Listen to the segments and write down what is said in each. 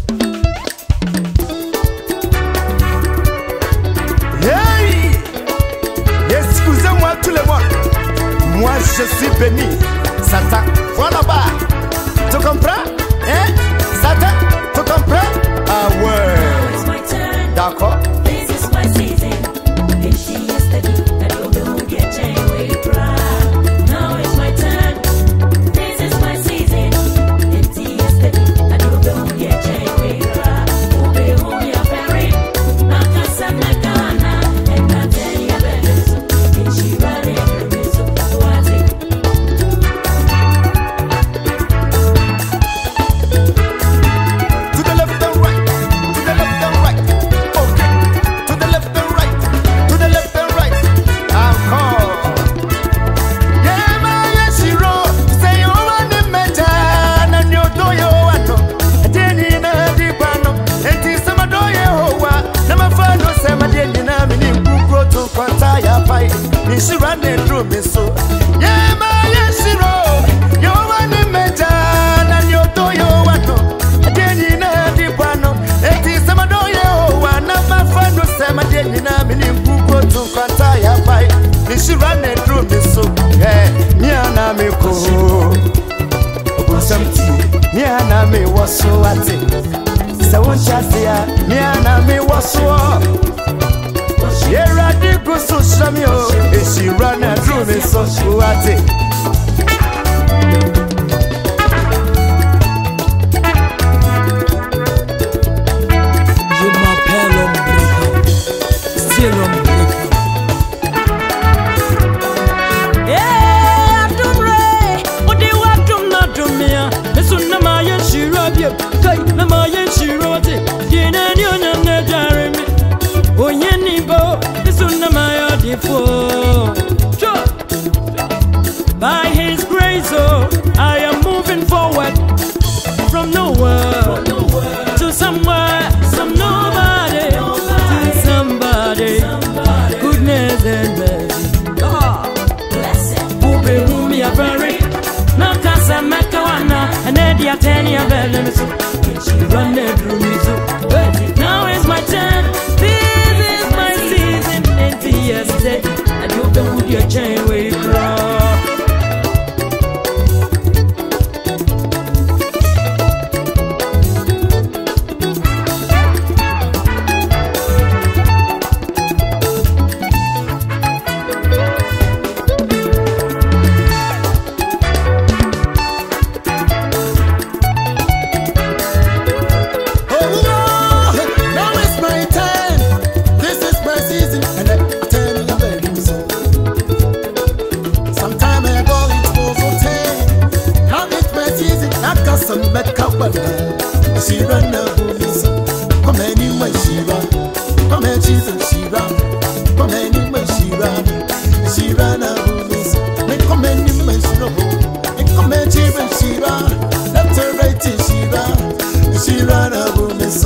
Hey, excusez-moi tout le monde. Moi je suis béni. Satan, voilà bas. Tu comprends? Hein? Satan, tu comprends? Ah ouais. D'accord. She running through me so. Yeah, my shiro. You want to measure and you do you want to. Then you know the one. It is some do you want to my friend who say my day in a minute go to Kataya fight. She running through me so. Yeah, Niana me ko. Something. Niana me was so at it. So one chance here. Niana me was so. Yeah, I go so shamio. If she run and through me, so she want it. You my pelum breaker, still on breaker. Yeah, I'm right. What do you want to not do me? This one, na my she rub you. Kai, na my she rub it. You know, you're not Jeremy. Oh, Yenibo, this one of my audible. Sure. By His grace, oh, I am moving forward from nowhere to somewhere, some nobody to somebody. Goodness and mercy. Blessed. Who be whom you are very. No casa makawana, and then the attorney of elements. She run it through me so. Now is my turn. Yesterday, and you don't put your chain where you crawl. She run a police. Come anyway, she run. Come and Jesus, she run. Come anyway, she run. She run a police. Come anyway, she run. Come and Jesus, she run. Left her right, she run. She run a police.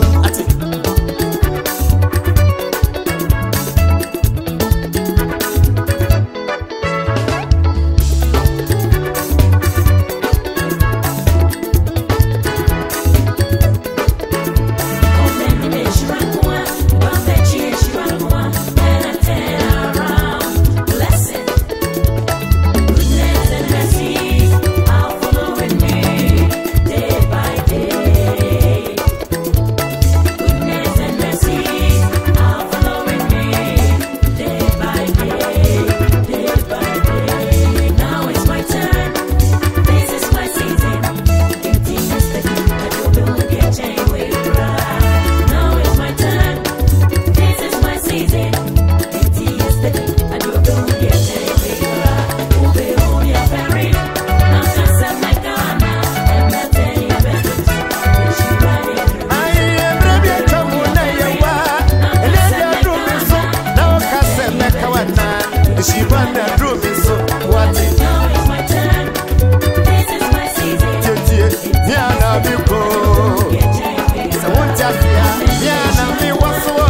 She run the room so what it? Now it's my turn. This is my season. Yeah, now we go. So what just yeah, now we was so.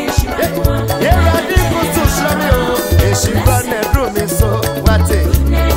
Yeah, I did go to show you. She run the room so what it?